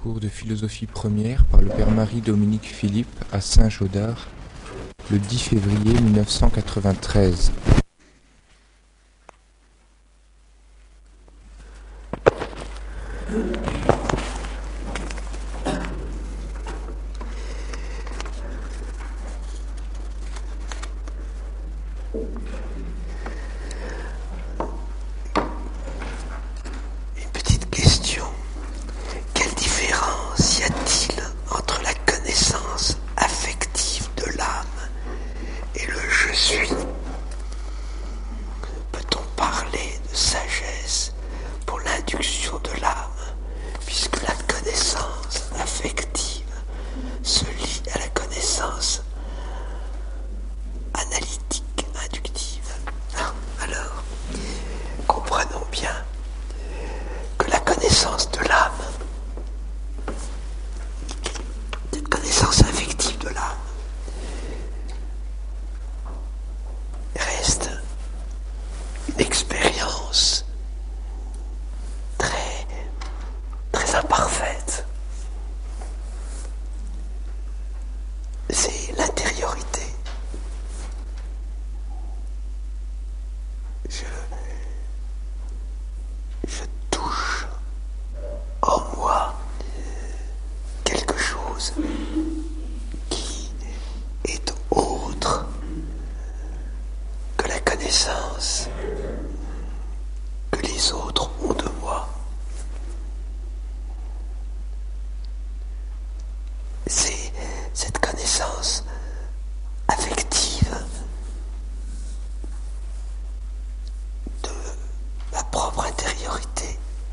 cours de philosophie première par le père Marie-Dominique Philippe à Saint-Gaudard, le 10 février 1993. Une petite question. Quelle différence y a-t-il entre la connaissance affective de l'âme et le je suis? Peut-on parler de sagesse pour l'induction de l'âme, puisque la connaissance affective se lie à la connaissance analytique, inductive? Alors, comprenons bien que la connaissance de l'âme, cette connaissance affective de l'âme, reste une expérience très, très imparfaite. C'est l'intériorité. Je touche en moi quelque chose qui est autre que la connaissance que les autres ont de moi. C'est cette connaissance affective de ma propre intériorité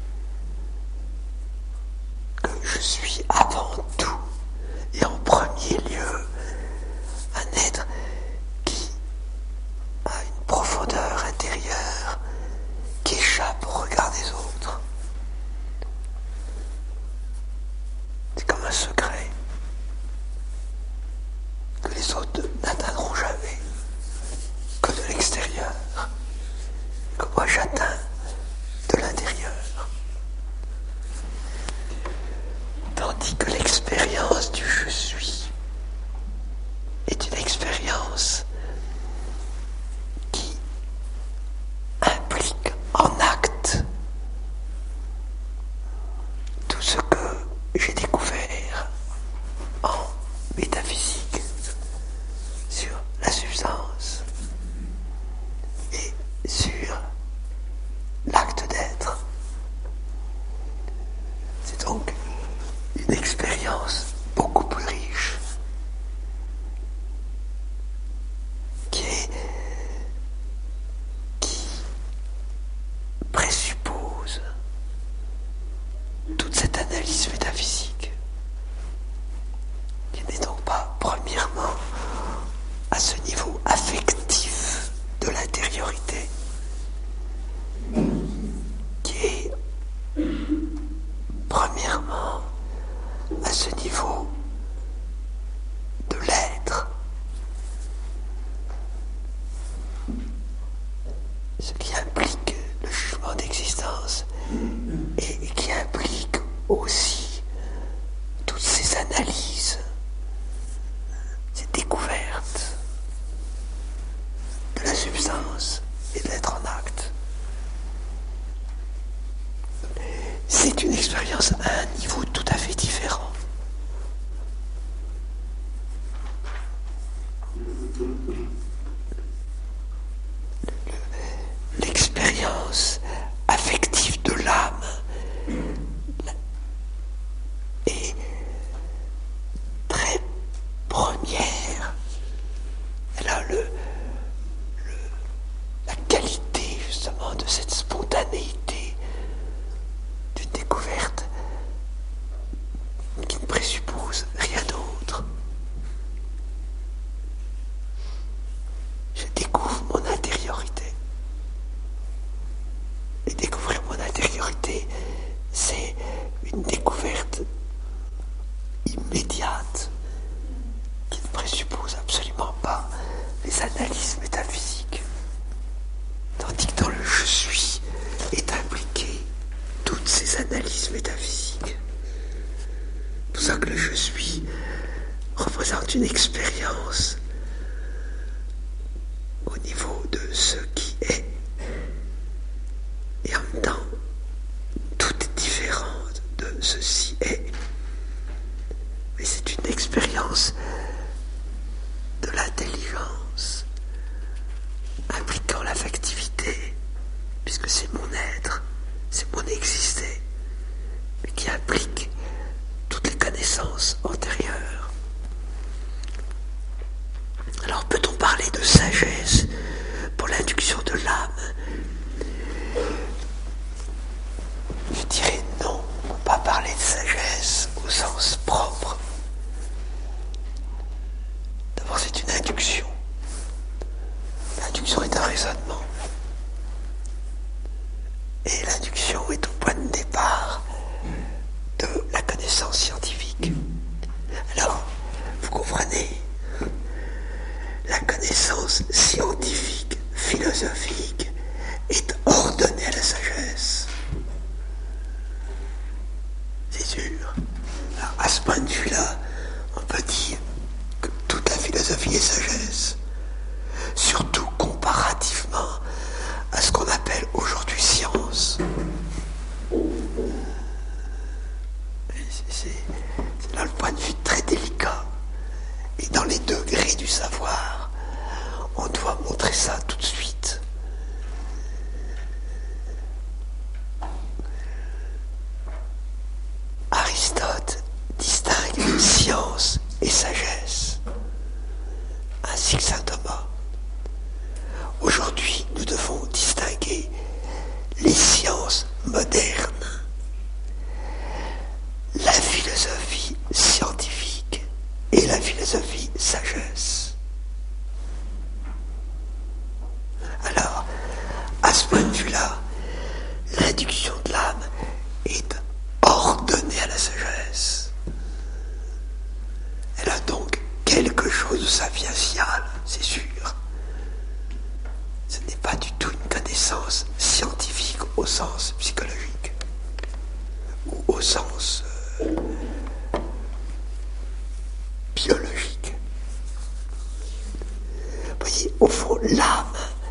que je suis avant tout et en premier lieu un être qui a une profondeur intérieure qui échappe au regard des autres. C'est comme un secret que les autres n'atteindront jamais, que de l'extérieur, que moi j'atteins de l'intérieur. Tandis que l'expérience du je suis est une expérience qui implique en acte tout ce que j'ai découvert en métaphysique sur la substance et sur l'acte d'être. C'est donc une expérience beaucoup plus riche qui présuppose toute cette analyse métaphysique, qui n'est donc pas premièrement à ce niveau affectif de l'intériorité, qui est premièrement à ce niveau de l'être, ce qui implique le jugement d'existence et qui implique aussi toutes ces analyses, ces découvertes de la substance et de l'être en acte. C'est une expérience à un niveau tout à fait différent. L'expérience affective de l'âme est très première. Elle a la qualité justement de cette spontanéité d'une découverte qui ne présuppose rien d'autre. Je découvre mon intériorité. Et découvrir mon intériorité, c'est une découverte immédiate qui ne présuppose absolument pas les analyses métaphysiques. Tandis que dans le je suis, est impliqué toutes ces analyses métaphysiques. représente une expérience au niveau de ce qui est. Et en même temps, tout est différent de ceci est. Mais c'est une expérience de l'intelligence, impliquant l'affectivité, puisque c'est mon être, c'est mon exister, mais qui implique toutes les connaissances antérieures. Alors peut-on parler de sagesse pour l'induction de l'âme? Je dirais non, on ne peut pas parler de sagesse au sens propre. D'abord, c'est une induction. L'induction est un raisonnement. Et l'induction est au point de départ de la connaissance scientifique. Alors, vous comprenez, la connaissance scientifique, philosophique, est ordonnée à la sagesse. C'est sûr. Alors, à ce point de vue-là, on peut dire que toute la philosophie est sagesse, surtout comparativement à ce qu'on appelle aujourd'hui science. C'est là le point de vue très délicat. Et dans les degrés du savoir, on doit montrer ça tout de suite. Aristote distingue science et sagesse, ainsi que saint Thomas. Aujourd'hui, nous devons distinguer les sciences modernes, la philosophie scientifique et la philosophie sagesse. Alors, à ce point de vue-là, l'induction de l'âme est ordonnée à la sagesse. Elle a donc quelque chose de sapiential, c'est sûr. Ce n'est pas du tout une connaissance scientifique au sens psychologique ou au sens biologique. Vous voyez, au fond, l'âme,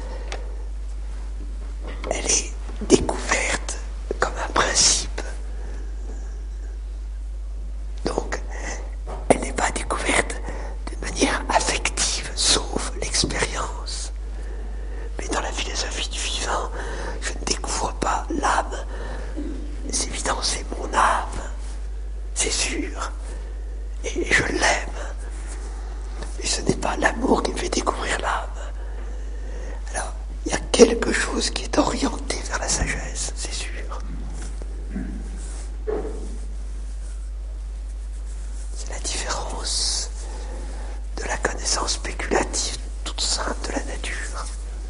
elle est découverte comme un principe. Donc, elle n'est pas découverte d'une manière affective, sauf l'expérience. Mais dans la philosophie du vivant, je ne découvre pas l'âme. C'est évident, c'est mon âme, c'est sûr. Et je l'aime. Mais ce n'est pas l'amour qui me fait découvrir l'âme. Alors, il y a quelque chose qui est orienté vers la sagesse, c'est sûr. C'est la différence de la connaissance spéculative toute simple de la nature.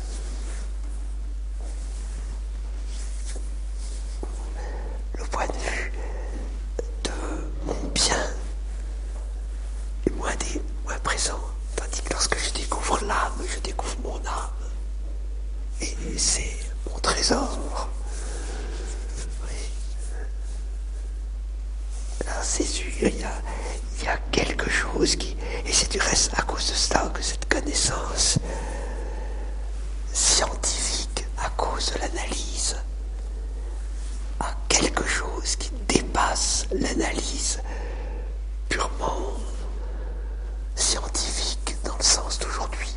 Le point de vue de mon bien est moins présent, tandis que lorsque je découvre l'âme, je découvre mon âme. Et c'est mon trésor. Oui. Alors c'est sûr, il y a quelque chose qui... Et c'est du reste à cause de cela que cette connaissance scientifique, à cause de l'analyse, a quelque chose qui dépasse l'analyse purement scientifique dans le sens d'aujourd'hui.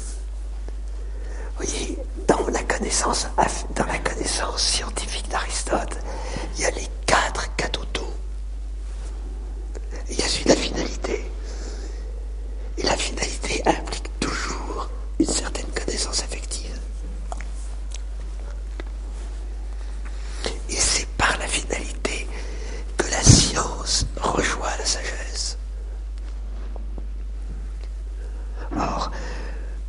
Vous voyez, dans la connaissance scientifique d'Aristote, il y a les 4 cathotaux. Il y a celui de la finalité. Et la finalité implique toujours une certaine connaissance affective. Et c'est par la finalité que la science rejoint la sagesse. Or,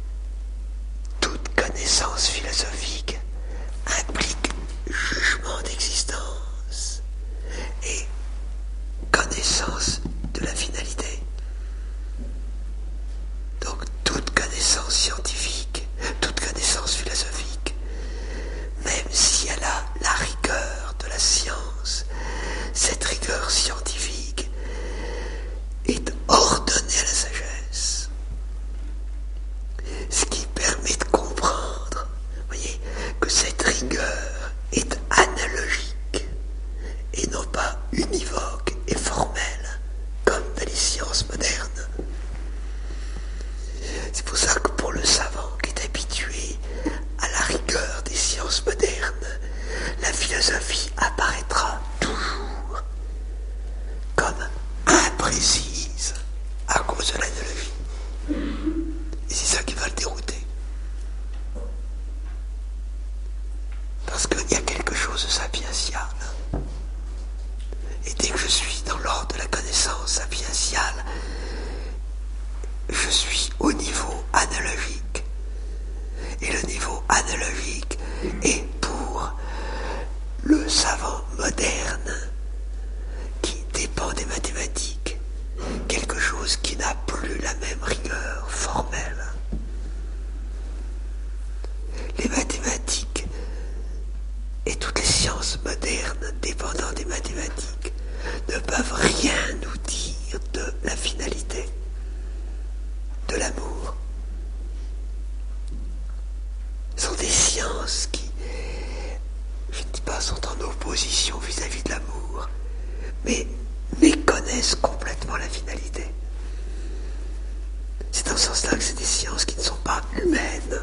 toute connaissance philosophique implique jugement des Parce qu'il y a quelque chose de sapiential. Et dès que je suis dans l'ordre de la connaissance sapientiale, je suis au niveau analogique. Et le niveau analogique est pour le savant moderne qui dépend des mathématiques, quelque chose qui n'a plus la même rigueur formelle. Les mathématiques et toutes les sciences modernes dépendant des mathématiques ne peuvent rien nous dire de la finalité, de l'amour. Ce sont des sciences qui, je ne dis pas sont en opposition vis-à-vis de l'amour, mais méconnaissent complètement la finalité. C'est dans ce sens-là que c'est des sciences qui ne sont pas humaines.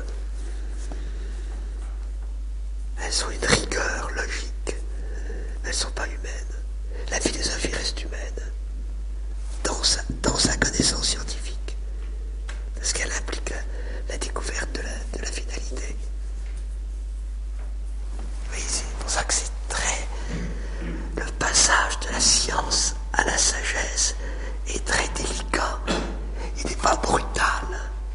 Elles ont une rigueur logique. Elles ne sont pas humaines. La philosophie reste humaine dans sa connaissance scientifique. Parce qu'elle implique la découverte de la finalité. Oui, c'est pour ça que c'est très... Le passage de la science à la sagesse est très délicat. Il n'est pas brutal.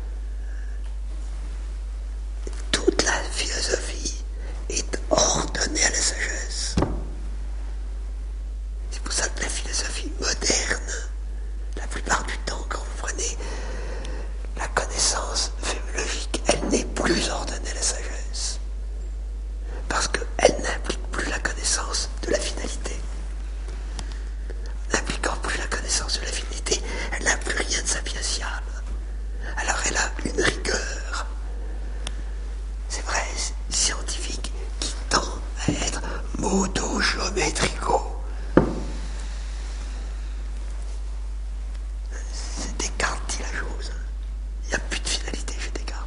Toute la philosophie est ordonnée à la sagesse. C'est pour ça que la philosophie moderne, la plupart du temps, quand vous prenez la connaissance logique, elle n'est plus ordonnée à la sagesse. Parce qu'elle n'implique plus la connaissance de la finalité. N'impliquant plus la connaissance de la finalité, elle n'a plus rien de sapiential. Alors elle a une rigueur, c'est vrai, scientifique, qui tend à être modo-géométrico. C'est Descartes dit la chose. Il n'y a plus de finalité chez Descartes.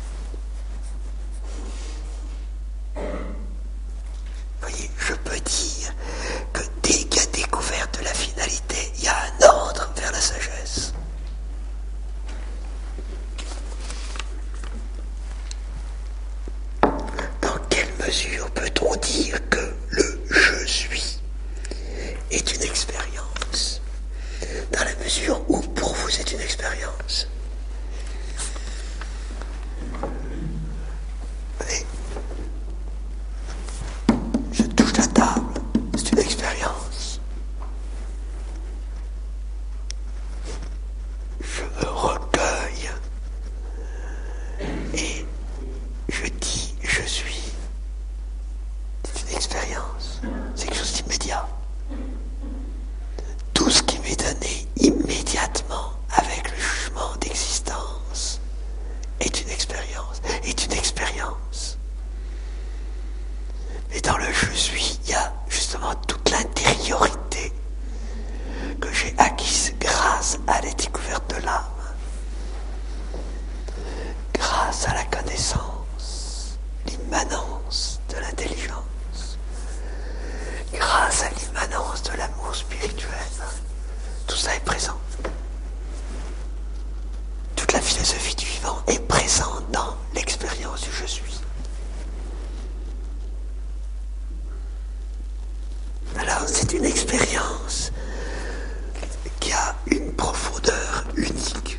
Vous voyez, je peux dire que dès qu'il y a découverte de la finalité, il y a un ordre vers la sagesse. Dans quelle mesure peut-on dire que le je suis est une expérience? Dans la mesure où pour vous c'est une expérience. Et je touche la table, c'est une expérience. Je me recueille et je dis je suis. C'est une expérience, c'est quelque chose d'immédiat. Tout ce qui m'est donné immédiatement avec le jugement d'existence est une expérience, Mais dans le je suis, il y a justement toute l'intériorité que j'ai acquise grâce à la découverte de l'âme, grâce à la connaissance, l'immanence de l'intelligence, grâce à l'immanence de l'amour spirituel. Tout ça est présent. Toute la philosophie du vivant est présente dans l'expérience du je suis. Alors c'est une expérience qui a une profondeur unique.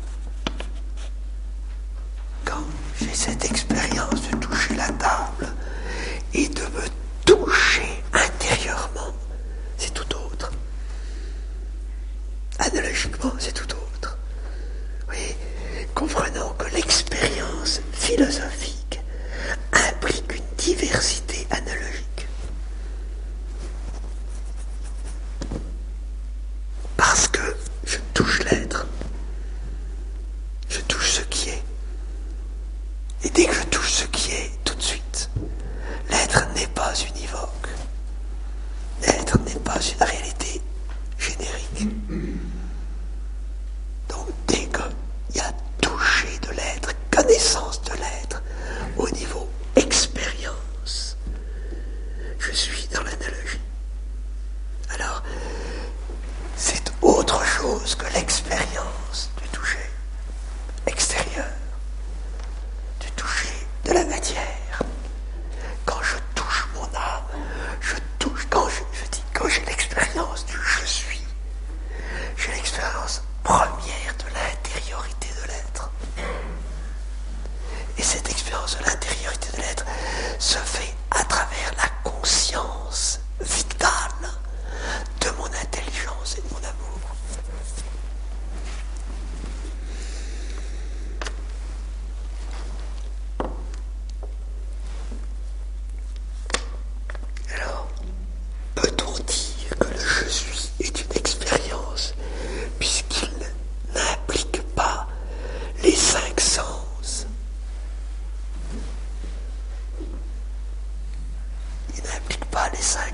Quand j'ai cette expérience de toucher la table et de me toucher intérieurement, c'est tout autre. Analogiquement, c'est tout autre. Oui, comprenons que l'expérience philosophique implique une diversité analogique. Parce que je touche l'être, je touche ce qui est. Et dès que je touche ce qui est, tout de suite, l'être n'est pas univoque. L'être n'est pas une réalité générique. Donc dès qu'il y a toucher de l'être, connaissance de l'être, au niveau expérience,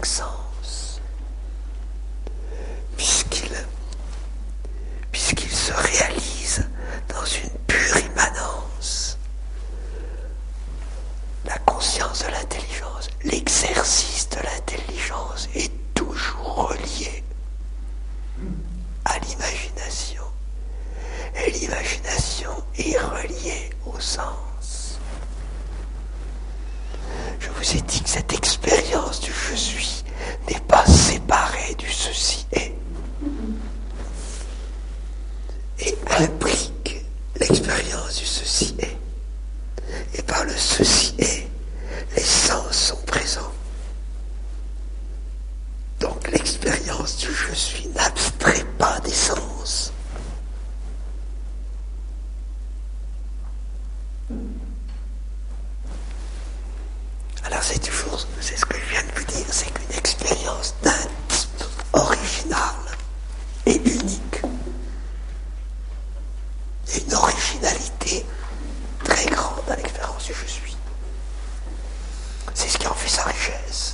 sens, puisqu'il se réalise dans une pure immanence. La conscience de l'intelligence, l'exercice de l'intelligence est toujours relié à l'imagination. Et l'imagination est reliée au sens. Je vous ai dit que cette expérience du je suis n'est pas séparée du ceci est. Et implique l'expérience du ceci est. Et par le ceci est, les sens sont présents. Donc l'expérience du je suis n'abstrait pas des sens. Alors c'est ce que je viens de vous dire, c'est qu'une expérience d'un type original et unique, et une originalité très grande à l'expérience du je suis. C'est ce qui en fait sa richesse.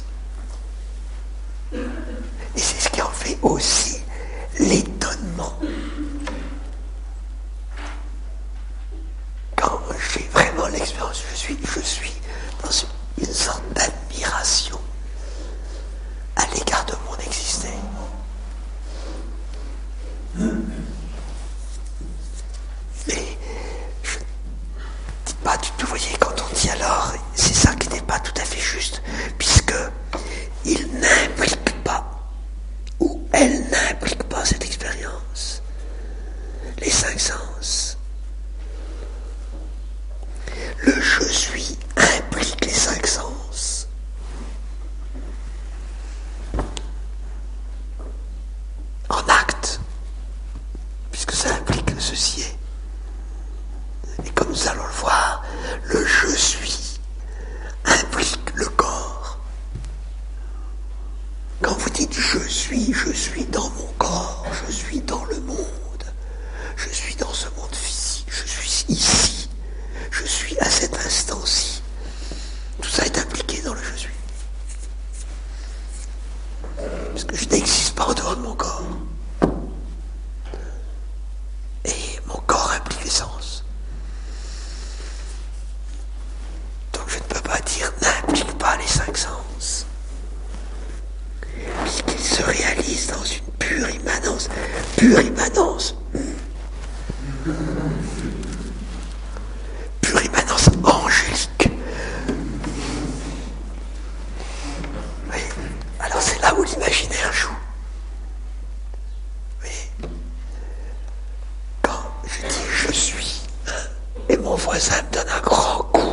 Et c'est ce qui en fait aussi l'étonnement. Quand j'ai vraiment l'expérience du je suis dans une sorte d'admiration à l'égard de mon exister. Mais je ne dis pas du tout, vous voyez, quand on dit alors, c'est ça qui n'est pas tout à fait juste, puisque il n'implique pas, ou elle n'implique pas cette expérience, les cinq sens. Le je suis implique les cinq sens. En acte, puisque ça implique le ceci est. Et comme nous allons le voir, le je suis implique le corps. Quand vous dites je suis dans mon corps, je suis dans le monde, je suis dans ce monde physique, je suis ici, je suis à cet instant-ci. Tout ça est impliqué dans le je suis. Parce que je n'existe pas en dehors de mon corps. Et mon corps implique les sens. Donc je ne peux pas dire n'implique pas les cinq sens. Puisqu'il se réalise dans une pure immanence. Pure immanence. Pure immanence angélique. Oui. Alors c'est là où l'imaginaire joue. Oui. Quand je dis je suis, et mon voisin me donne un grand coup.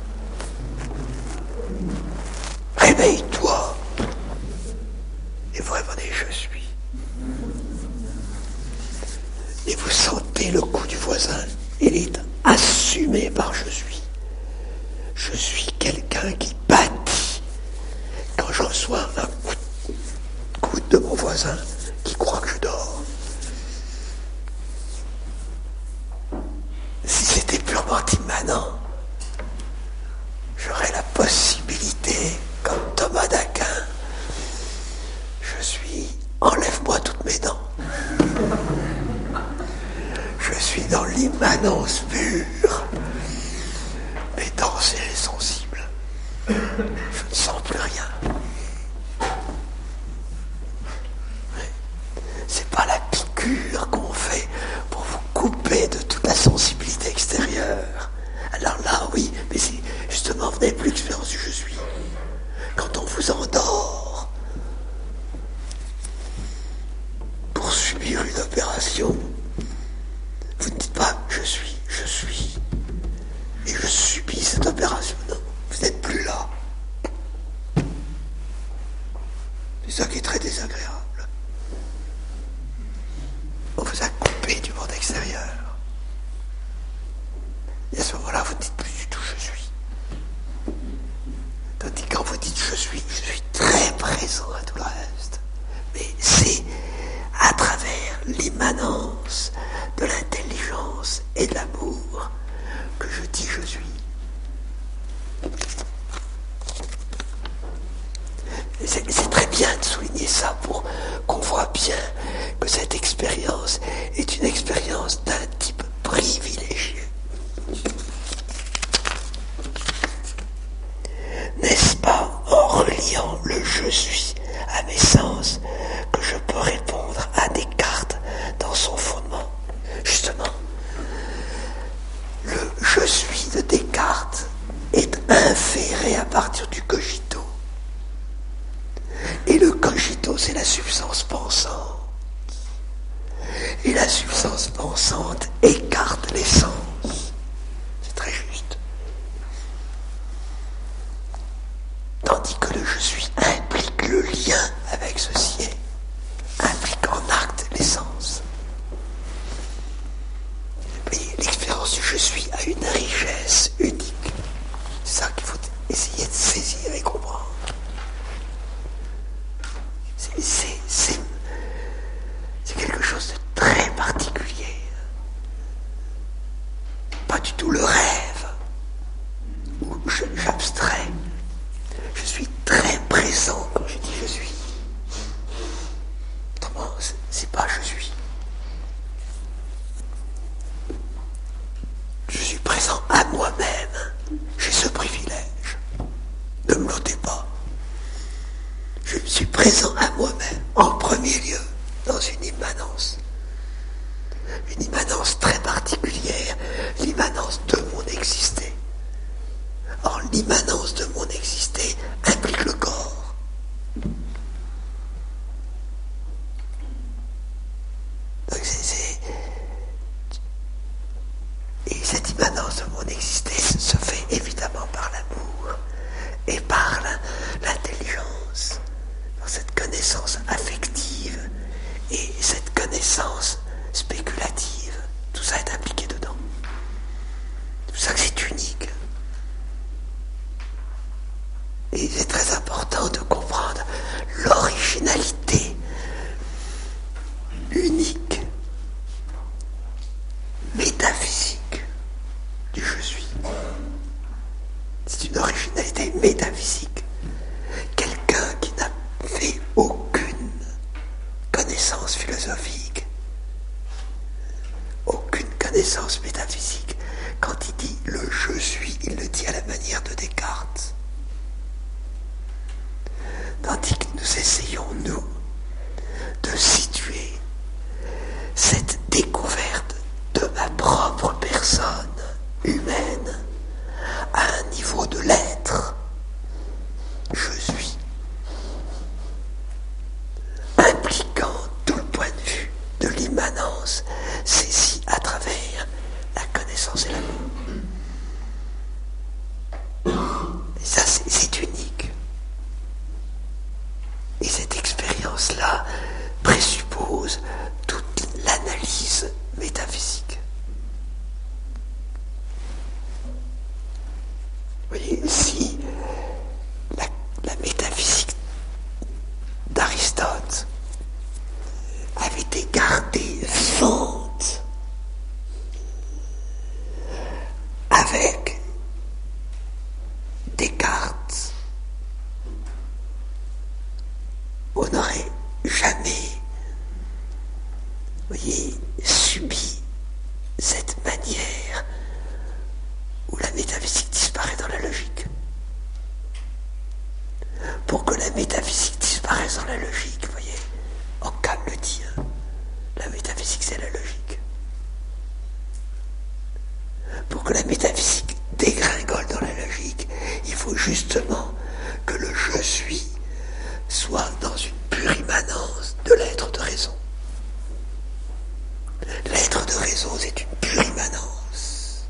Réveille-toi. Et vous répondez je suis. Et vous sentez le coup du voisin. Il est assumé par je suis. Je suis quelqu'un qui bâtit. Quand je reçois un coup de mon voisin qui croit que je dors. Si c'était purement immanent, j'aurais la possibilité, comme Thomas d'Aquin, je suis, enlève-moi toutes mes dents. Je suis dans l'immanence pure. Mes dents, c'est sensible. Je ne sens plus rien. C'est pas la piqûre qu'on fait pour vous couper de toute la sensibilité extérieure. Alors là, oui, mais c'est justement, vous n'avez plus l'expérience du je suis. Quand on vous endort pour subir une opération, vous ne dites pas je suis, et je subis cette opération. Non, vous n'êtes plus là. C'est ça qui est très désagréable. On vous a coupé du monde extérieur. Et à ce moment-là, vous ne dites plus du tout je suis. Tandis que quand vous dites je suis très présent à tout le reste. Mais c'est à travers l'immanence de l'intelligence et de l'amour que je dis je suis. C'est très bien. bien de souligner ça pour qu'on voit bien que cette expérience est une expérience d'un type privilégié. N'est-ce pas en reliant le « je suis » à mes sens que je peux répondre à Descartes dans son fondement? Justement, le « je suis » de Descartes est inféré à partir du cogito. Et le cogito, c'est la substance pensante. Et la substance pensante écarte les sens. C'est très juste. Tandis que le « je suis » implique le lien avec ceci, implique en acte les sens. Et l'expérience du « je suis » a une richesse unique. C'est ça qu'il faut essayer de saisir et comprendre. C'est quelque chose de très particulier. Pas du tout le rêve où j'abstrais. Je suis très présent quand je dis je suis. Autrement, c'est pas je suis. Je suis présent à moi-même. J'ai ce privilège. Ne me l'ôtez pas. Je suis présent à moi-même, en premier lieu, dans une immanence. Une immanence très particulière, l'immanence de mon exister. Or, l'immanence de mon exister implique le corps. Donc et cette immanence de mon exister se fait évidemment par l'amour et par l'intelligence, par cette connaissance affective et cette connaissance spéculative. Tout ça est impliqué dedans. C'est pour ça que c'est unique. Et c'est très important de comprendre l'originalité unique, métaphysique du je suis. C'est une originalité métaphysique. Quelqu'un qui n'a fait aucune connaissance philosophique, aucune connaissance métaphysique, quand il dit le je suis, il le dit à la manière de Descartes. Tandis que nous essayons, nous, de situer cette découverte de ma propre personne humaine à un niveau de l'être. Je suis. Impliquant tout le point de vue de l'immanence, saisi à travers la connaissance et l'amour. Et ça, c'est unique. Et cette expérience-là présuppose toute l'analyse métaphysique. Vous voyez, si la métaphysique d'Aristote avait été gardée vivante avec Descartes, on n'aurait jamais, voyez, subi cette manière où la métaphysique disparaît dans la logique. Pour que la métaphysique disparaisse dans la logique, vous voyez, Occam le dit, hein, la métaphysique c'est la logique. Pour que la métaphysique dégringole dans la logique, il faut justement que le je suis soit dans une pure immanence de l'être de raison. L'être de raison, c'est une pure immanence.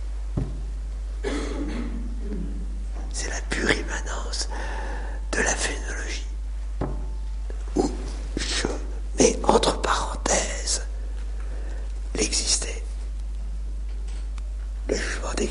C'est la pure immanence de la phénoménologie, où je mets entre parenthèses l'existé. Le jugement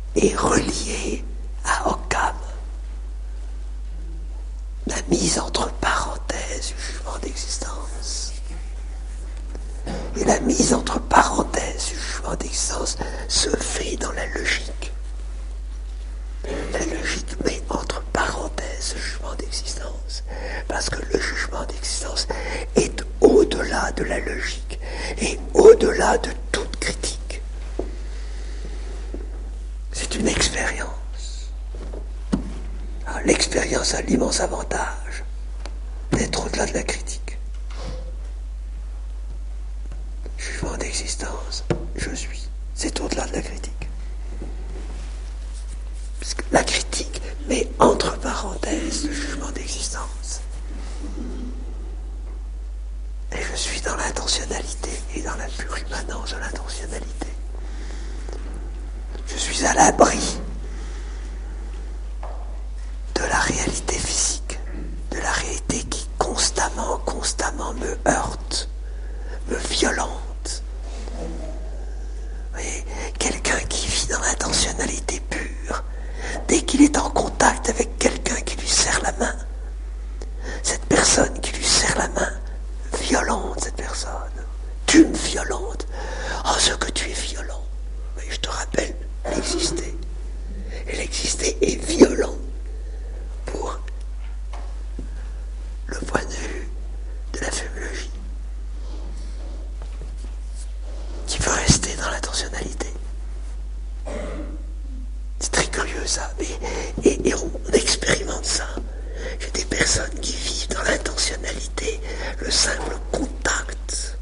est reliée à Occam. La mise entre parenthèses du jugement d'existence. Et la mise entre parenthèses du jugement d'existence se fait dans la logique. La logique met entre parenthèses le jugement d'existence, parce que le jugement d'existence est au-delà de la logique et au-delà de toute critique. C'est une expérience. Alors, l'expérience a l'immense avantage d'être au-delà de la critique. Jugement d'existence, je suis. C'est au-delà de la critique. Parce que la critique met entre parenthèses le jugement d'existence. Et je suis dans l'intentionnalité et dans la pure immanence de l'intentionnalité. Je suis à l'abri de la réalité physique, de la réalité qui constamment me heurte, me violente. Vous voyez, quelqu'un qui vit dans l'intentionnalité pure, dès qu'il est en contact avec quelqu'un qui lui serre la main, cette personne qui lui serre la main, violente cette personne, tu me violentes, oh ce que tu es violent, mais je te rappelle l'exister, et l'exister est violent pour le point de vue de la féminologie, qui veut rester dans l'intentionnalité. C'est très curieux ça, et on expérimente ça. J'ai des personnes qui vivent dans l'intentionnalité, le simple contact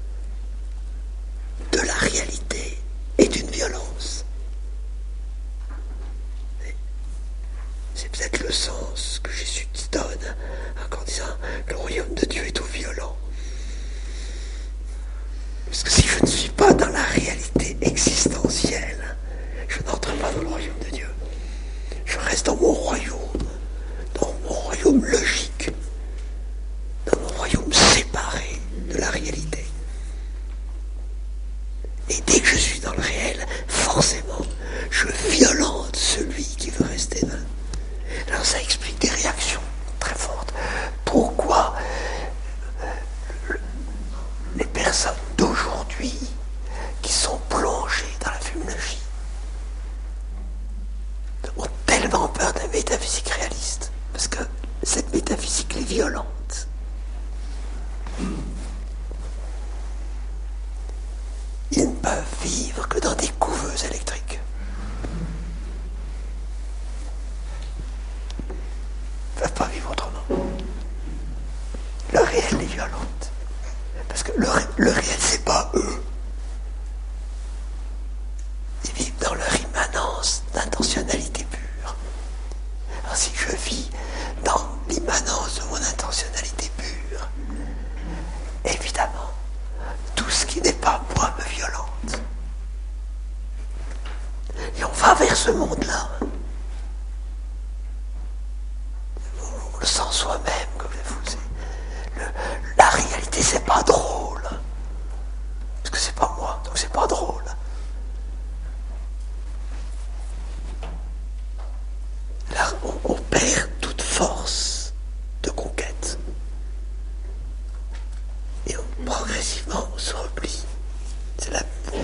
de la réalité et d'une violence. C'est peut-être le sens que Jésus donne en disant le royaume de Dieu est tout violent. Parce que si je ne suis pas dans la réalité existentielle, je n'entre pas dans le royaume de Dieu. Je reste dans mon royaume logique, dans mon royaume séparé de la réalité. Et dès que je suis dans le réel, forcément, je violente celui qui veut rester là. Alors ça explique des réactions très fortes. Pourquoi les personnes d'aujourd'hui qui sont plongées dans la féminologie ont tellement peur de la métaphysique réaliste, parce que cette métaphysique est violente. Ils ne peuvent vivre que dans des couveuses électriques. Ils ne peuvent pas vivre autrement. Le réel est violente. Parce que le réel, c'est pas eux. Ils vivent dans leur immanence d'intentionnalité pure. Alors si je vis dans l'immanence de mon intentionnalité pure, évidemment, tout ce qui n'est pas moi me violente. Et on va vers ce monde-là. On le sent soi-même, comme vous savez. La réalité, c'est pas drôle. Parce que c'est pas moi, donc c'est pas drôle. Là, on perd toute force de conquête. Et progressivement, on se replie. C'est la peau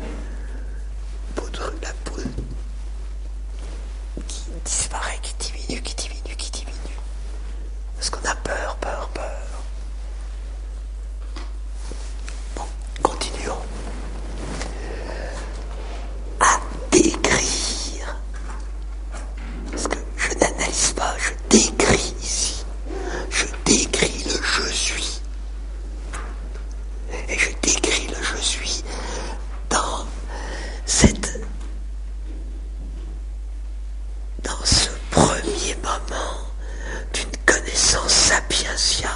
qui disparaît, qui diminue. Parce qu'on a peur. Bon, continuons. À décrire. Parce que je n'analyse pas, je décris ici. Je décris le je suis. Et je décris le je suis dans ce premier moment d'une connaissance sapientiale.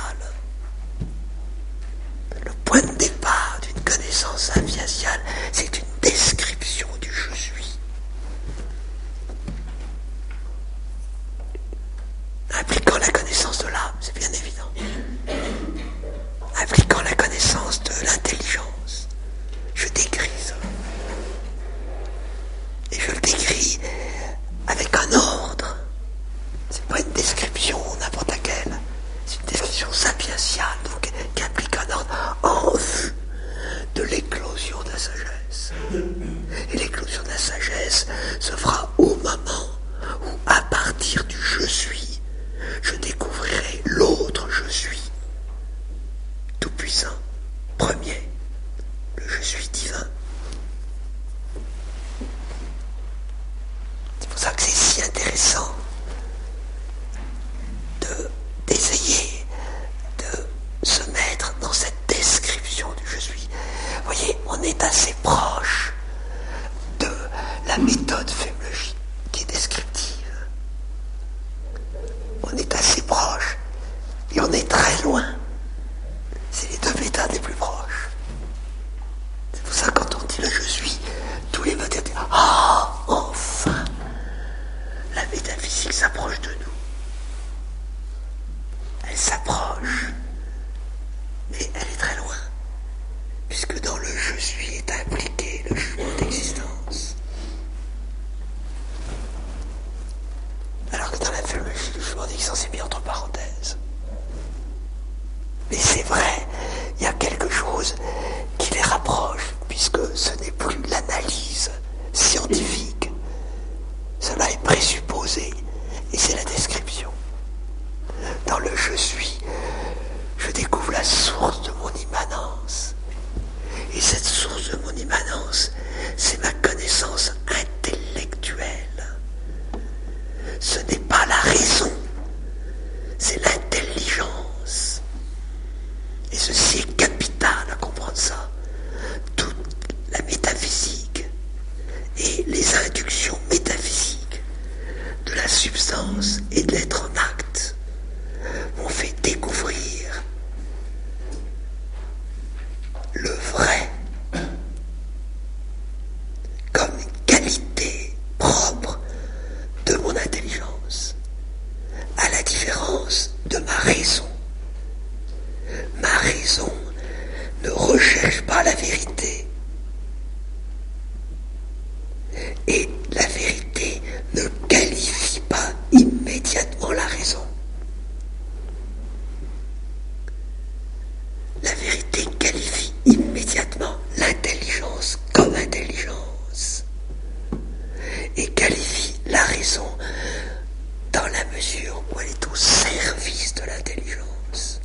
Le point de départ d'une connaissance sapientiale, c'est une description du je suis. Impliquant la connaissance de l'âme, c'est bien évident. Impliquant la connaissance de l'intelligence. Je décris ça. parenthèse se fera au moment où, à partir du je suis, je découvrirai l'autre je suis, tout-puissant, premier, le je suis divin. C'est pour ça que c'est si intéressant d'essayer de se mettre dans cette description du je suis. Vous voyez, on est assez proche de la méthode fémologique qui est descriptive. On est assez proche et on est très loin. C'est les deux méthodes les plus proches. C'est pour ça que quand on dit le je suis, tous les méthodes disent « Ah, enfin, la métaphysique s'approche de nous. » Elle s'approche, mais elle est très loin, puisque dans le je suis est impliqué le jugement d'existence. Alors que dans la fémologie, le jugement d'existence est mis entre parenthèses. Mais c'est vrai, il y a quelque chose qui les rapproche, puisque ce n'est plus l'analyse scientifique. Cela est présupposé, et c'est la description. Dans le je suis, je découvre la source de mon immanence. Et cette source de mon immanence, c'est ma connaissance intellectuelle. Ce n'est pas la raison, c'est l'intelligence. Et ceci est capital à comprendre ça. Toute la métaphysique et les inductions métaphysiques de la substance et de l'être en acte m'ont fait découvrir le vrai comme qualité propre de mon intelligence, à la différence de ma raison. Ma raison ne recherche pas la vérité. Et la vérité ne qualifie pas immédiatement la raison. La vérité qualifie immédiatement l'intelligence comme intelligence et qualifie la raison dans la mesure où elle est au service de l'intelligence.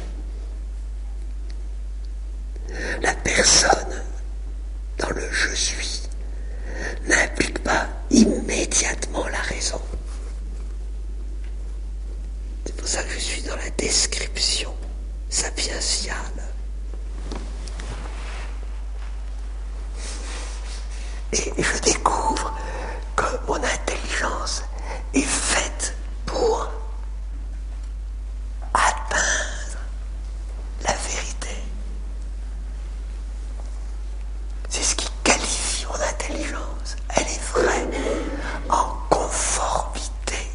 La personne dans le je suis n'implique pas immédiatement la raison. C'est pour ça que je suis dans la description sapientiale. Et je découvre que mon intelligence est faite pour atteindre la vérité. C'est ce qui qualifie mon intelligence. Elle est vraie en conformité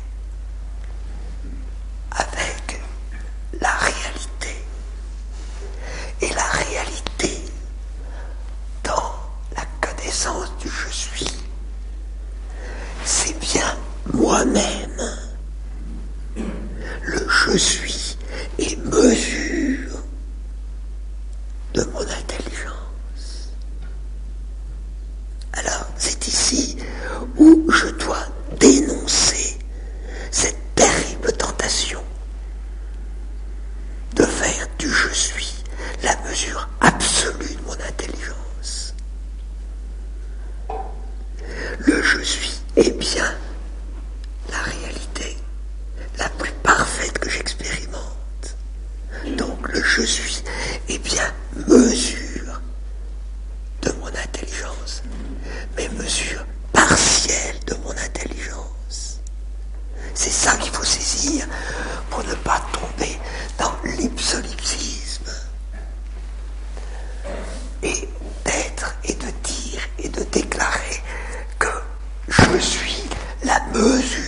avec la réalité. Et la réalité dans la connaissance du je suis, c'est bien moi-même. Le je suis est mesure de mon intelligence. Alors, c'est ici où je dois dénoncer cette terrible tentation de faire du je suis la mesure absolue de mon intelligence. Le je suis est bien la réalité la plus parfaite que j'expérimente. Donc le je suis est bien mesure de mon intelligence, mais mesure partielle de mon intelligence. C'est ça qu'il faut saisir pour ne pas tomber dans l'ipsolipsisme et d'être et de dire et de déclarer que je suis la mesure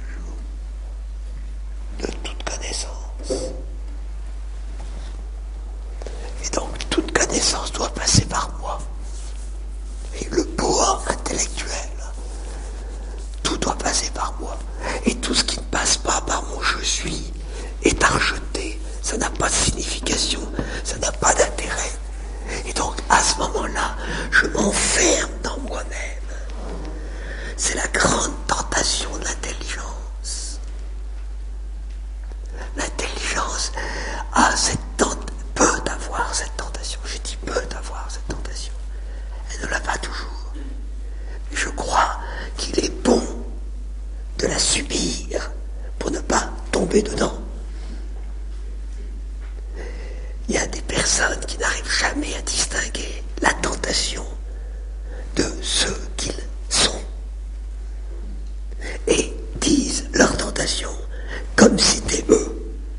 de toute connaissance. Et donc toute connaissance doit passer par moi. Et le poids intellectuel, tout doit passer par moi. Et tout ce qui ne passe pas par mon je suis est à rejeter. Ça n'a pas de signification, ça n'a pas d'intérêt. Et donc à ce moment-là, je m'enferme dans moi-même. tomber dedans. Il y a des personnes qui n'arrivent jamais à distinguer la tentation de ce qu'ils sont et disent leur tentation comme si c'était eux.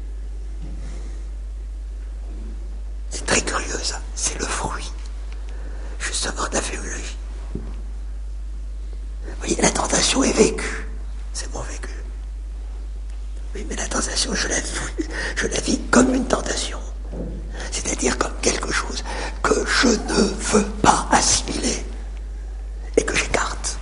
C'est très curieux ça, c'est le fruit justement de la féminologie. Vous voyez, la tentation est vécue, c'est mon vécu. Oui, mais la tentation, je la vis comme une tentation. C'est-à-dire comme quelque chose que je ne veux pas assimiler et que j'écarte.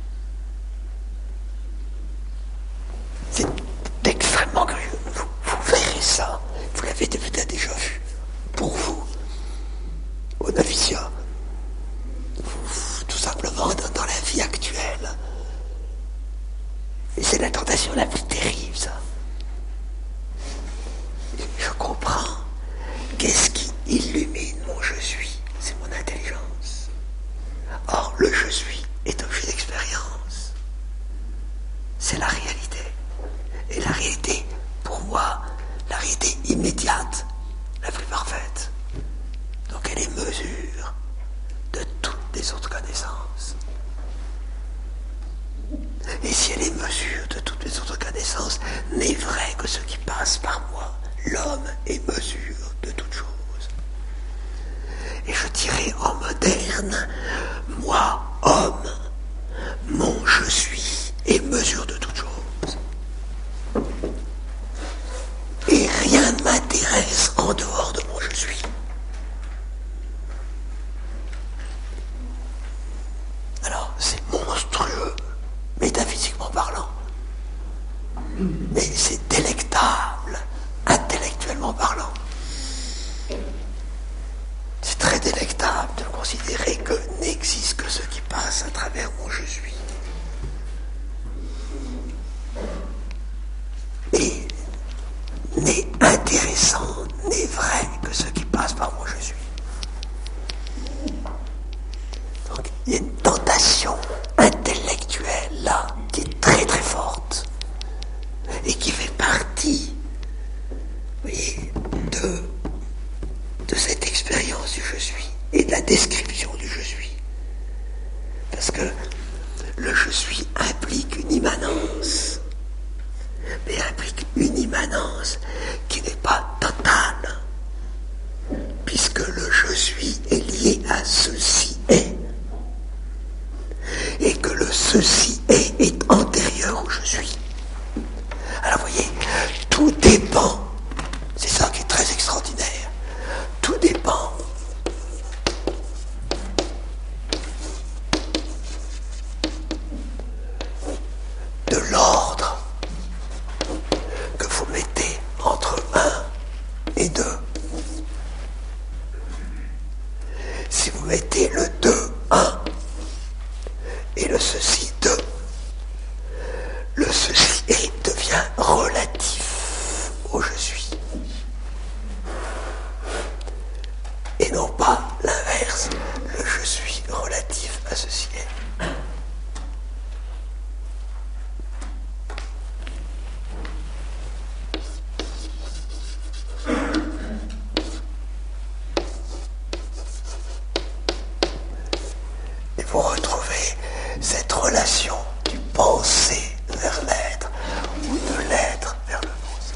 C'est extrêmement curieux. Vous verrez ça. Vous l'avez peut-être déjà vu. Pour vous, au noviciat, tout simplement dans la vie actuelle. Et c'est la tentation la plus terrible, ça. Je comprends. Qu'est-ce qui illumine mon je suis? C'est mon intelligence. Or, le je suis est objet d'expérience. C'est la réalité. Et la réalité, pour moi, la réalité immédiate, la plus parfaite. Donc elle est mesure de toutes les autres connaissances. Et si elle est mesure de toutes les autres connaissances, n'est vrai que ce qui passe par moi, l'homme est mesure de toutes choses. Et je dirais en moderne, moi, homme, mon je suis est mesure de toutes choses. Et rien ne m'intéresse en dehors de mon je suis. Alors, c'est monstrueux, métaphysiquement parlant. Mais c'est délectable, intellectuellement parlant. C'est très délectable de considérer que n'existe que ce qui passe à travers mon je suis. Et n'est intéressant, n'est vrai que ce qui passe par mon je suis. Donc il y a une tentation intellectuelle là qui est très très forte et qui fait partie, vous voyez, de cette expérience du je suis et de la description du je suis. Parce que le je suis implique une immanence, mais implique une immanence qui n'est pas totale, puisque le je suis est lié à ceci est, et que le ceci est antérieur au je suis. Alors vous voyez, tout dépend, c'est ça qui est très extraordinaire, tout dépend de l'ordre que vous mettez entre 1 et 2. Si vous mettez le 2, 1 et le ceci 2, le ceci est devient relatif au je suis. Et non pas l'inverse, le je suis relatif à ceci est. Et vous retrouvez cette relation du penser vers l'être ou de l'être vers le penser.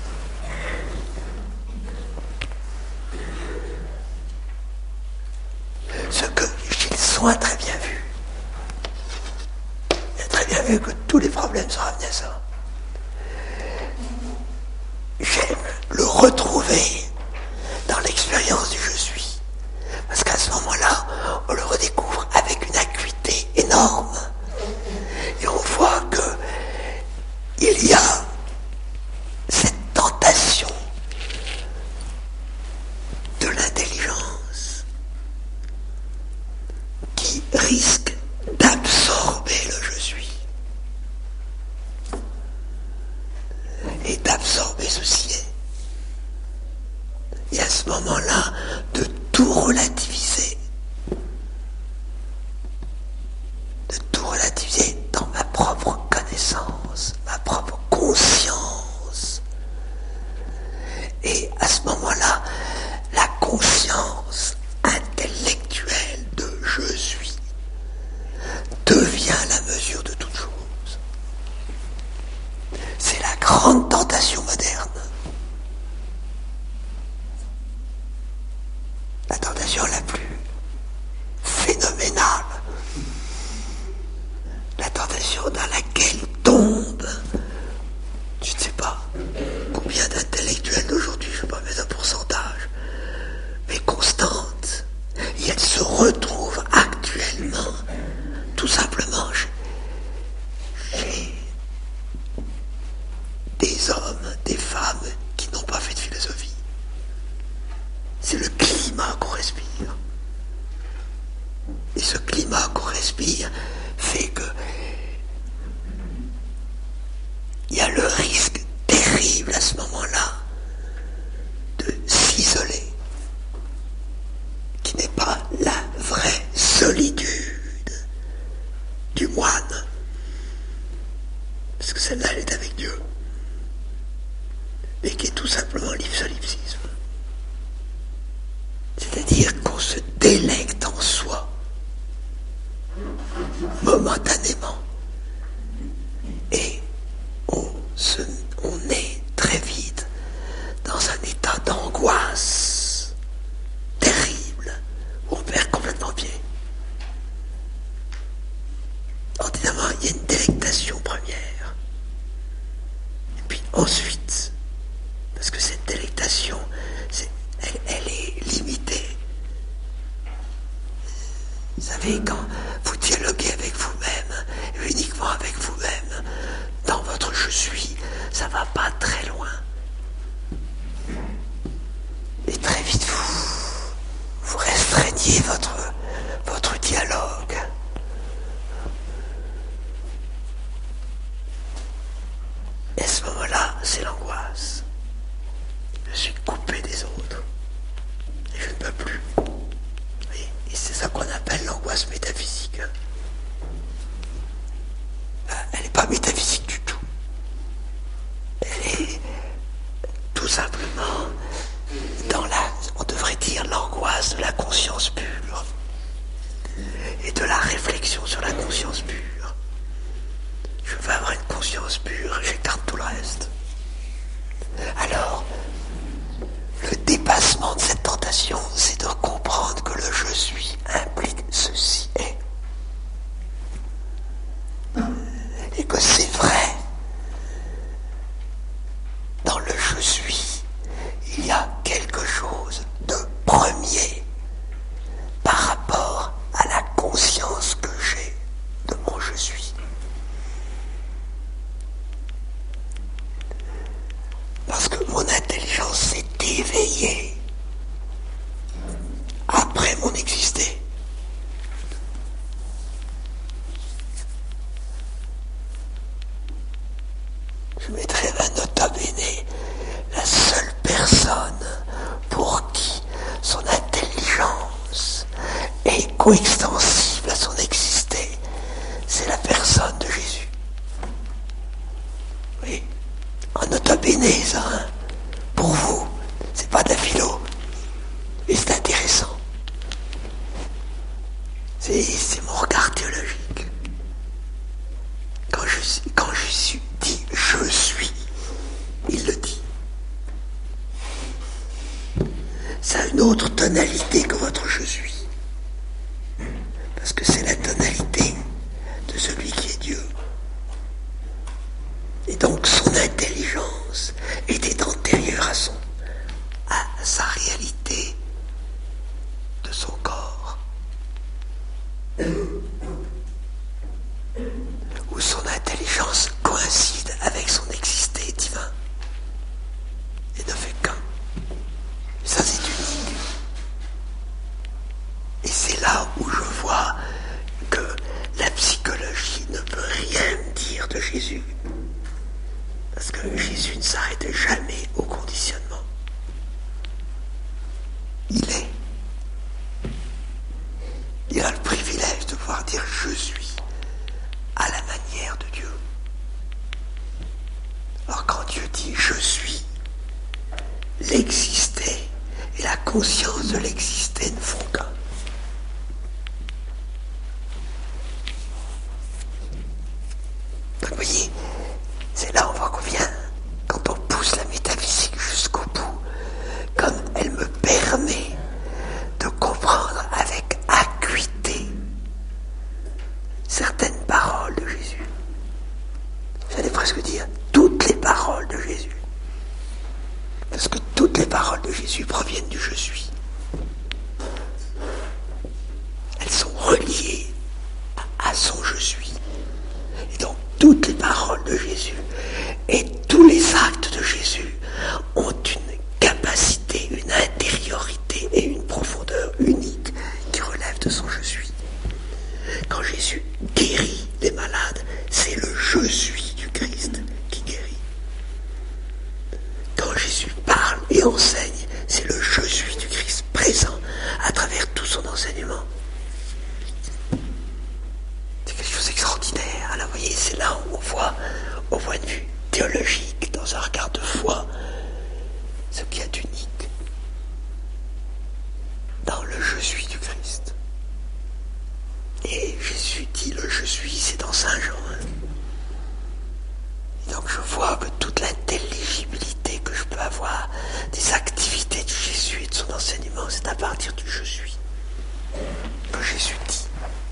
Ce que Gilles Soin a très bien vu. Il a très bien vu que tous les problèmes sont ramenés à ça. J'aime le retrouver dans l'expérience du je suis. Parce qu'à ce moment-là, on le redécouvre avec une acuité énorme. Et on voit qu'il y a cette tentation de l'intelligence qui risque d'absorber le je suis. simplement, j'ai des hommes, des femmes qui n'ont pas fait de philosophie. C'est le climat qu'on respire. Et ce climat qu'on respire fait que il y a le risque terrible à ce moment-là de s'isoler, qui n'est pas la vraie solitude du moine, parce que celle-là elle est avec Dieu, mais qui est tout simplement l'ipsolipsisme. C'est-à-dire qu'on se délecte en soi momentanément et on est très vite dans un état d'angoisse terrible où on perd complètement pied. Ordinairement, il y a une délectation première. Et puis ensuite, parce que cette délectation, elle est limitée. Vous savez, quand vous dialoguez avec vous-même, uniquement avec vous-même, dans votre je suis, ça va pas très loin. Et très vite, vous restreignez votre dialogue. Et à ce moment-là, c'est l'angoisse. Je suis coupé des autres. Et je ne peux plus. Et c'est ça qu'on appelle l'angoisse métaphysique. Elle n'est pas métaphysique du tout. Elle est tout simplement on devrait dire, l'angoisse de la conscience pure et de la réflexion sur la conscience pure. Je veux avoir une conscience pure, j'écarte tout le reste. Alors, le dépassement de cette tentation, c'est de comprendre que le je suis implique ceci et que c'est vrai. Dans le je suis, il y a quelque chose de premier par rapport à la conscience que j'ai de mon je suis. Parce que mon intelligence s'est éveillée après mon exister. Je mettrai un nota bene, la seule personne pour qui son intelligence est coextensible à son exister, c'est la personne de Jésus. Oui, un nota bene ça, hein, pour vous, c'est pas de la philo, et c'est intéressant. C'est mon regard théologique. Quand Jésus dit « je suis », il le dit. Ça a une autre tonalité que votre « je suis ». Parce que c'est la tonalité de celui qui est Dieu. Et donc son intelligence était antérieure à sa réalité de son corps. Où son intelligence coïncide avec son existé divin et ne fait qu'un. Ça, c'est unique. Et c'est là où je vois que la psychologie ne peut rien dire de Jésus. Parce que Jésus ne s'arrête jamais au conditionnement. Il a le privilège de pouvoir dire « je suis » à la manière de Dieu. Alors quand Dieu dit « je suis », l'exister et la conscience de l'exister ne font qu'un. Donc vous voyez, c'est là on voit qu'on vient, quand on pousse la métaphysique jusqu'au bout, comme elle me permet de comprendre avec acuité certaines paroles de Jésus. J'allais presque dire toutes les paroles de Jésus. Parce que toutes les paroles de Jésus proviennent du je suis. Elles sont reliées à son je suis. Et donc toutes les paroles de Jésus et tous les actes de Jésus ont une capacité, une intériorité et une profondeur unique qui relève de son je suis. Quand Jésus guérit les malades, c'est le je suis du Christ qui guérit. Quand Jésus parle et enseigne, c'est le je suis du Christ présent à travers tout son enseignement. C'est quelque chose d'extraordinaire. Alors vous voyez, c'est là où on voit, au point de vue théologique, dans un regard de foi, ce qu'il y a d'unique dans le je suis du Christ. Et Jésus dit le je suis, c'est dans Saint Jean. Et donc je vois que toute l'intelligibilité que je peux avoir des activités de Jésus et de son enseignement, c'est à partir du je suis que Jésus dit.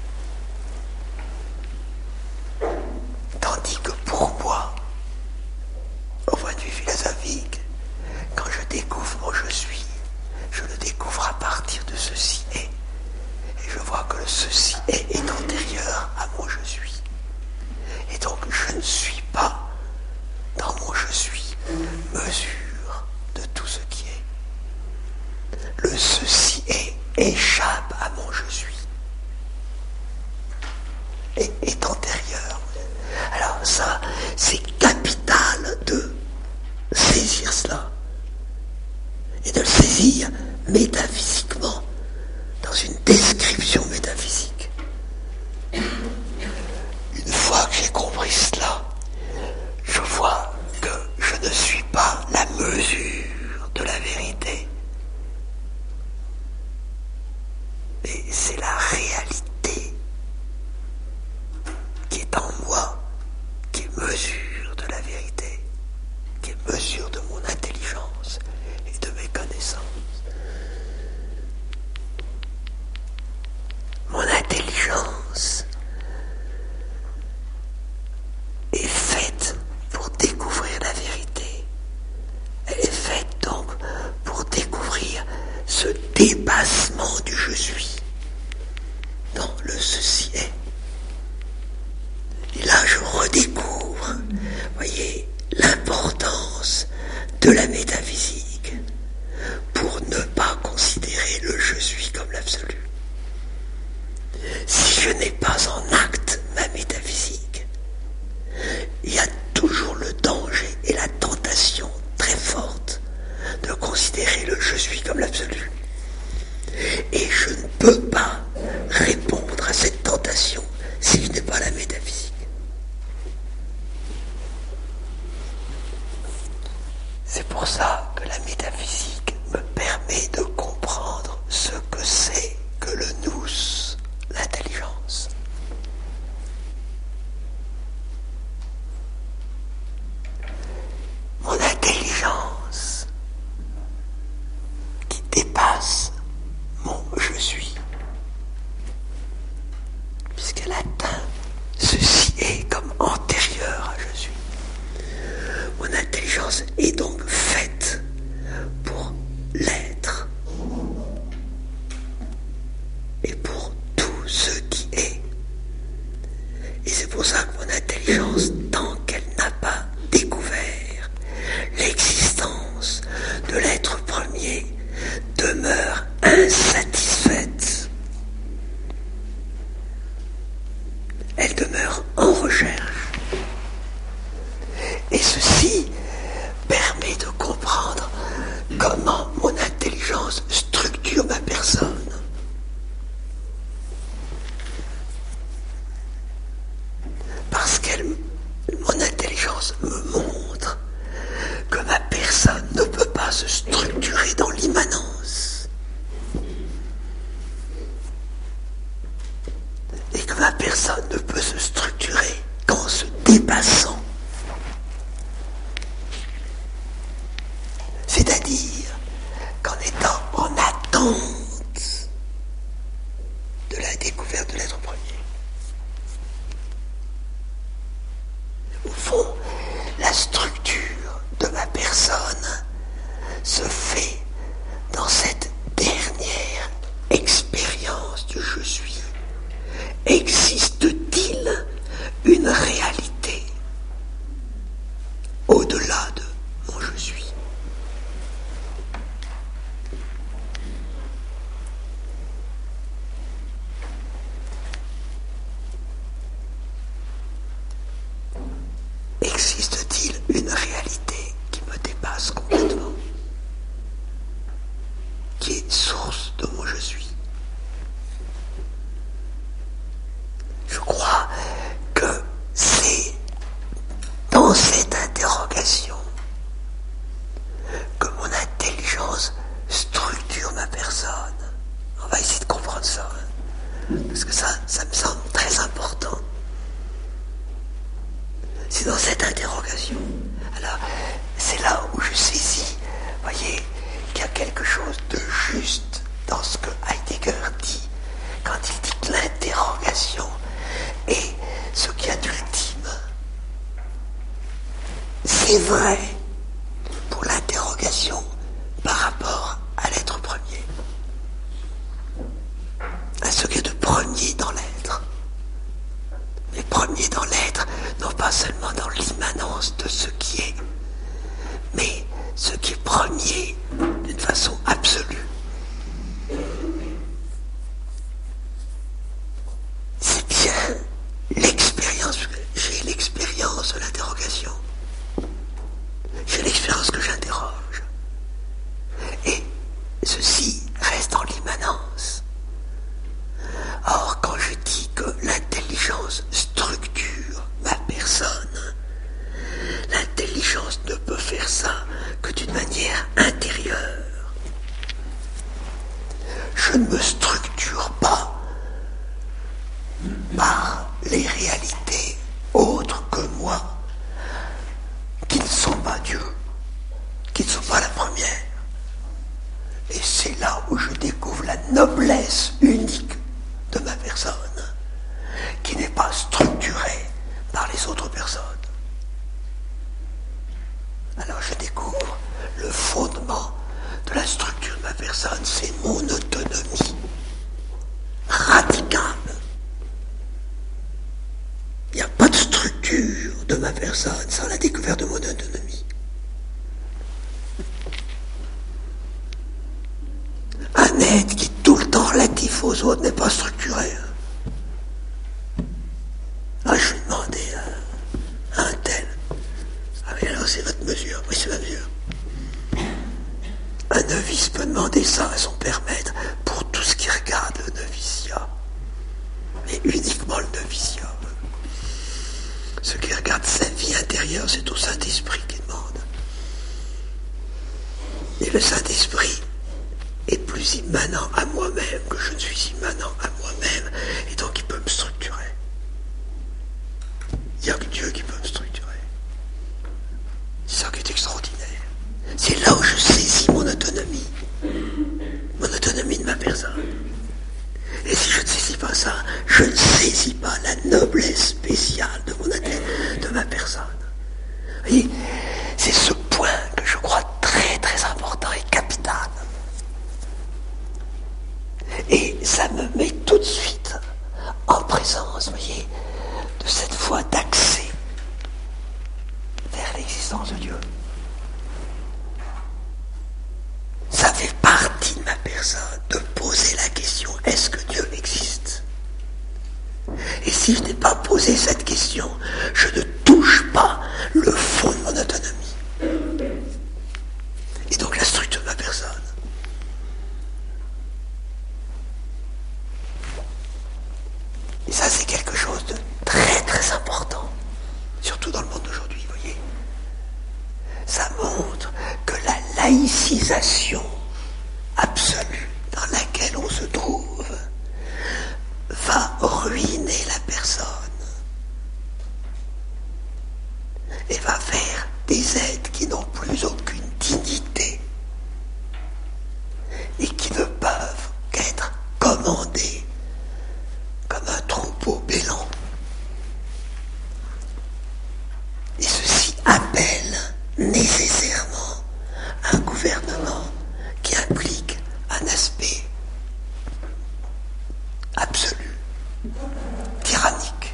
Tandis que pour moi, au point de vue philosophique, quand je découvre mon je suis, je le découvre à partir de ceci est. Et je vois que le ceci est antérieur à mon je suis. Et donc je ne suis pas dans mon je suis mesure de tout ce qui est. Le ceci échappe à mon je suis. Et est antérieur. Alors ça, c'est capital de saisir cela. Et de le saisir métaphysiquement, dans une description métaphysique. Une fois que j'ai compris cela, je vois que je ne suis pas la mesure de la vérité. Mais c'est la réalité qui est en moi, qui est mesure de la vérité, qui est mesure de mon intelligence et de mes connaissances. Mon intelligence est faite pour découvrir la vérité. Elle est faite donc pour découvrir ce dépassement du je suis dans le ceci est. Et là je redécouvre, voyez, l'importance de la métaphysique pour ne pas considérer le je suis comme l'absolu. Si je n'ai pas en acte ma métaphysique, il y a toujours le danger et la tentation très forte de considérer le je suis comme l'absolu. Et je ne peux pas répondre à cette tentation si je n'ai pas la métaphysique. C'est pour ça que la métaphysique me permet de comprendre ce que c'est que le nous, l'intelligence. Mon intelligence qui dépasse mon je suis, puisqu'elle atteint ceci est comme antérieur à je suis. Mon intelligence est donc faite pour l'être et pour tout ce qui est. Et c'est pour ça que mon intelligence, tant qu'elle n'a pas découvert l'existence de l'être premier, demeure insatisfaite. Elle demeure en recherche. Et ceci permet de comprendre comment mon intelligence structure ma personne. Parce que mon intelligence me montre que ma personne ne peut pas se structurer dans l'immanence. Et que ma personne ne peut se structurer qu'en se dépassant. C'est-à-dire qu'en étant en attente de la découverte de l'être premier. Au fond, la structure de ma personne se fait dans cette dernière expérience du je suis. Existe-t-il C'est dans cette interrogation. Alors, c'est là où je saisis, voyez, qu'il y a quelque chose de juste dans ce que Heidegger dit, quand il dit que l'interrogation est ce qu'il y a d'ultime. C'est vrai pour l'interrogation par rapport à l'être premier, à ce qu'il y a de premier dans l'être. Mais premier dans l'être, non pas seulement dans l'immanence de ce qui est, mais ce qui est premier d'une façon absolue. C'est bien l'expérience, j'ai l'expérience de l'interrogation. J'ai l'expérience que j'interroge. Et ceci reste en l'immanence. Or, quand je dis que l'intelligence structure ma personne, l'intelligence ne peut faire ça que d'une manière intérieure. Je ne me structure pas par les réalités autres que moi, qui ne sont pas Dieu, qui ne sont pas la première. Et c'est là où je découvre la noblesse unique de ma personne, qui n'est pas structurée par les autres personnes. Alors je découvre le fondement de la structure de ma personne, c'est mon autonomie radicale. Il n'y a pas de structure de ma personne sans la découverte de mon autonomie. Un être qui est tout le temps relatif aux autres n'est pas structuré. Ah, je vais demander à un tel. Ah oui, alors c'est votre mesure. Oui, c'est ma mesure. Un novice peut demander ça à son père maître pour tout ce qui regarde le noviciat. Mais uniquement le noviciat. Ce qui regarde sa vie intérieure, c'est au Saint-Esprit qui demande. Et le Saint-Esprit est plus immanent à moi-même que je ne suis immanent à moi-même, et donc il peut me structurer. Il n'y a que Dieu qui peut me structurer. C'est ça qui est extraordinaire. C'est là où je saisis mon autonomie de ma personne. Et si je ne saisis pas ça, je ne saisis pas la noblesse spéciale de ma personne. Vous voyez, c'est ce point que je crois très très important et capital. Et ça me met tout de suite en présence, vous voyez, de cette voie d'accès vers l'existence de Dieu. Ça fait partie de ma personne de poser la question, est-ce que Dieu existe? Et si je n'ai pas posé cette question, je ne touche pas le fond de mon autonomie. Et donc la structure de ma personne. Et ça, c'est quelque chose de très très important, surtout dans le monde d'aujourd'hui, vous voyez. Ça montre que la laïcisation absolue dans laquelle on se trouve va ruiner la personne et va faire des êtres qui n'ont plus aucune dignité et qui ne peuvent qu'être commandés comme un troupeau bêlant. Et ceci appelle nécessairement un gouvernement qui implique un aspect absolu, tyrannique.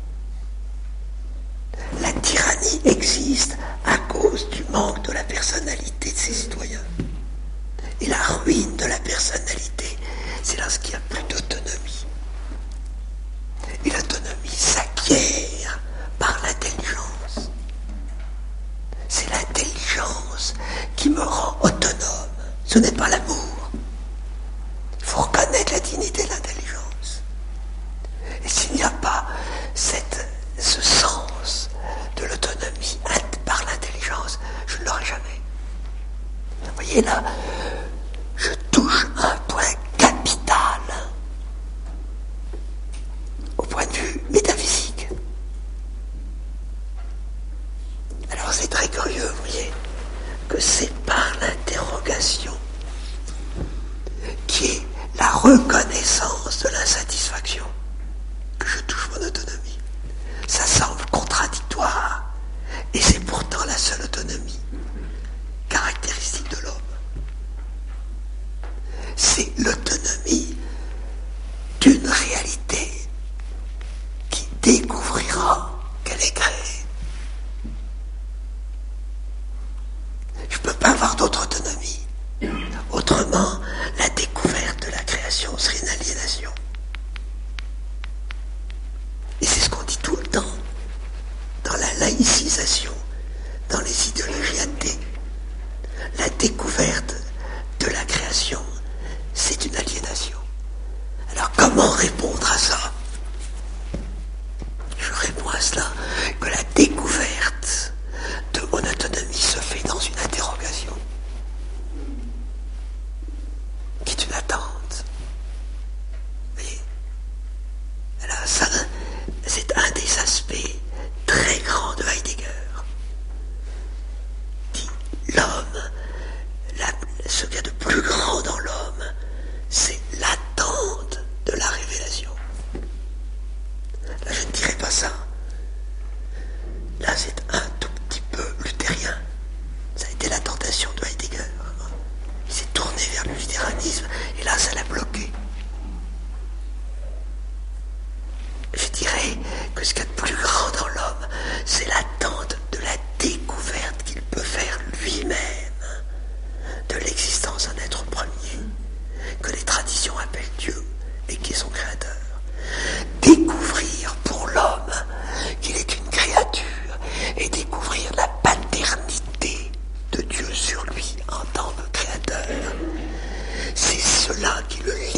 La tyrannie existe à cause du manque de la personnalité de ses citoyens. Et la ruine de la personnalité, c'est lorsqu'il n'y a plus d'autonomie. Et l'autonomie s'acquiert par l'intelligence. C'est l'intelligence qui me rend autonome. Ce n'est pas l'amour. Il faut reconnaître la dignité de l'intelligence. Et s'il n'y a pas ce sens de l'autonomie par l'intelligence, je ne l'aurai jamais. Vous voyez là, je touche un point capital au point de vue métaphysique. très curieux, vous voyez, que c'est par l'interrogation qui est la reconnaissance de l'insatisfaction que je touche mon autonomie. Ça semble contradictoire, et c'est pourtant la seule autonomie caractéristique de l'homme. C'est l'autonomie d'une réalité qui découvrira qu'elle est créée. Je ne peux pas avoir d'autre autonomie. Autrement, la découverte de la création serait une aliénation. Et c'est ce qu'on dit tout le temps dans la laïcisation, dans les idéologies athées. La découverte de la création, c'est une aliénation. Alors comment répondre à ça? Je réponds à cela que la découverte de mon autonomie se fait dans une interrogation, qui est une attente. Vous voyez? Alors ça, c'est un des aspects très grands de Heidegger. Dit l'homme, ce qu'il y a de plus grand dans l'homme, c'est l'attente de la révélation. Là, je ne dirais pas ça. Là, c'est un tout petit peu luthérien. Ça a été la tentation de Heidegger. Il s'est tourné vers le luthéranisme, et là, ça l'a bloqué. Je dirais que ce qu'il y a de plus grand dans l'homme, c'est l'attente de la découverte qu'il peut faire lui-même de l'existence d'un être premier, que les traditions appellent Dieu et qui est son créateur. Découvrir pour l'homme qu'il est une créature et découvrir la paternité de Dieu sur lui en tant que créateur, c'est cela qui le